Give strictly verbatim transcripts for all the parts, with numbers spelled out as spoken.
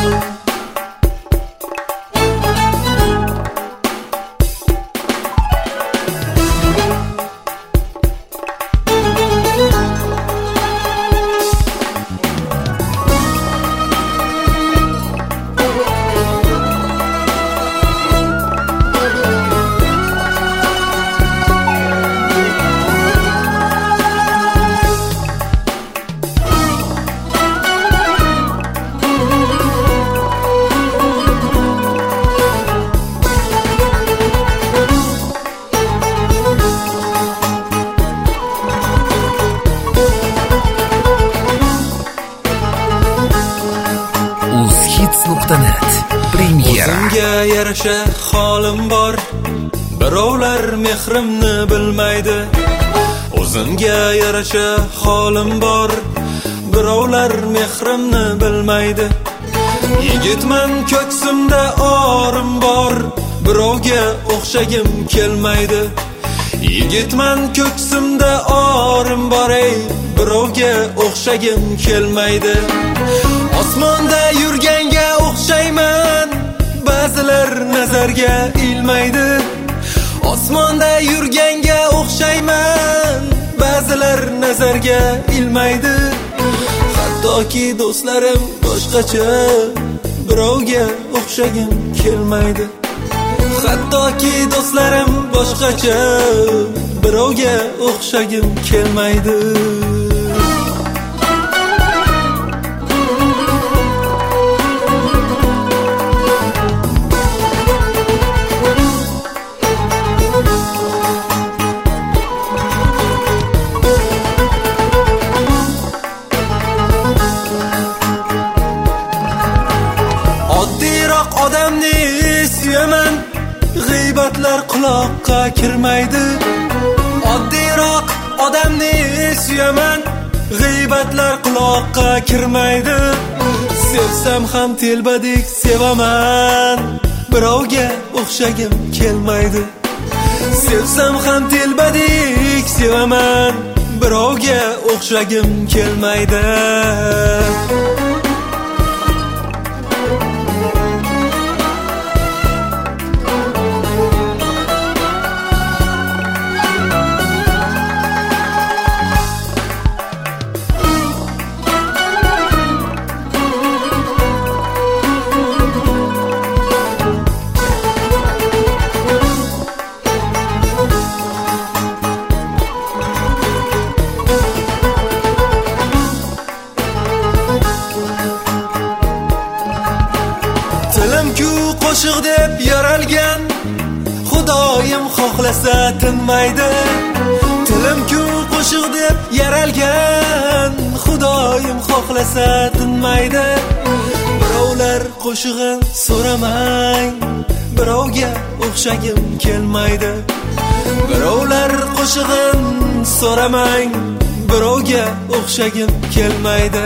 O'zimga yarasha holim bor, birovlar mehrimni bilmaydi. O'zimga yarasha holim bor, birovlar mehrimni bilmaydi. Yigitman, ko'ksimda orim bor, birovga o'xshagim kelmaydi. Yigitman, ko'ksimda orim bor, ey, birovga o'xshagim kelmaydi. Osmonda yurganga o'xshayman, ba'zilar nazarga ilmaydi. Osmonda yurganga o'xshayman, ba'zilar nazarga ilmaydi. Hattoki do'stlarim boshqacha, birovga o'xshagim kelmaydi. Hattoki do'stlarim boshqacha, birovga o'xshagim kelmaydi. Odamni suyaman, g'iybatlar quloqqa kirmaydi. Oddiyroq odamni suyaman, g'iybatlar quloqqa kirmaydi. Sevsam ham telbadik sevaman, birovga o'xshagim kelmaydi. Sevsam ham telbadik sevaman, birovga o'xshagim kelmaydi. Tilim-ku qo'shiq deb yaralgan, Xudoyim xohlasa tinmaydi. Tilim-ku qo'shiq deb yaralgan, Xudoyim xohlasa tinmaydi. Birovlar qo'shig'in so'ramang, birovga o'xshagim kelmaydi. Birovlar qo'shig'in so'ramang, birovga o'xshagim kelmaydi.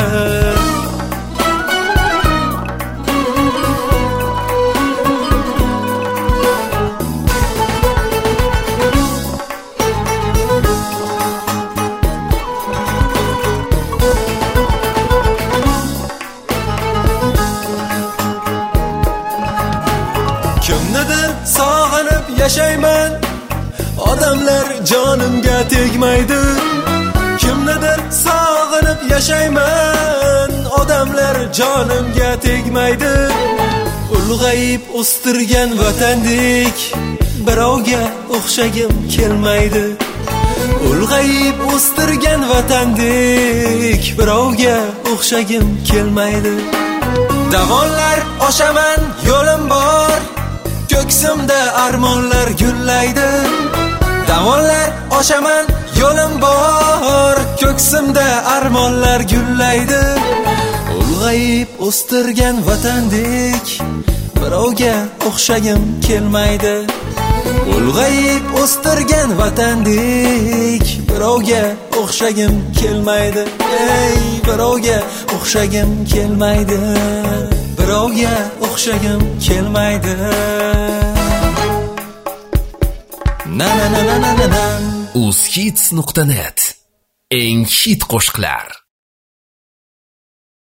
Kimnidir sog'inib yashayman, odamlar jonimga tegmaydi. Kimnidir sog'inib yashayman, odamlar jonimga tegmaydi. Ulg'ayib o'stirgan vatandek, birovga o'xshagim kelmaydi. Ulg'ayib o'stirgan vatandek, birovga o'xshagim kelmaydi. Davonlar oshaman, yo'lim bor, ko'ksimda armonlar gullaydi. Davonlar oshaman, yo'lim bor, ko'ksimda armonlar gullaydi. Ulg'ayib o'stirgan vatandek, birovga o'xshagim kelmaydi. Ulg'ayib o'stirgan vatandek, birovga o'xshagim kelmaydi. Ey, birovga o'xshagim kelmaydi. Birovga o'xshagim kelmaydi. Na na na na na na. uz hits nuqta net eng hit qo'shiqlar.